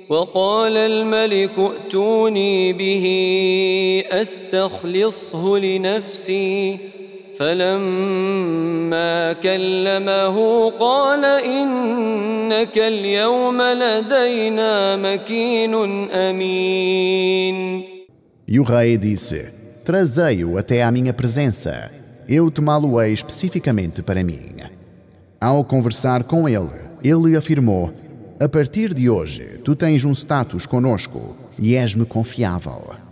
وقال الملك ائتوني به أستخلصه لنفسي فلما كلمه قال إنك اليوم لدينا مكين أمين. E o rei disse: Trazei-o até à minha presença, eu tomá-lo-ei especificamente para mim. Ao conversar com ele afirmou: A partir de hoje, tu tens um status conosco e és-me confiável.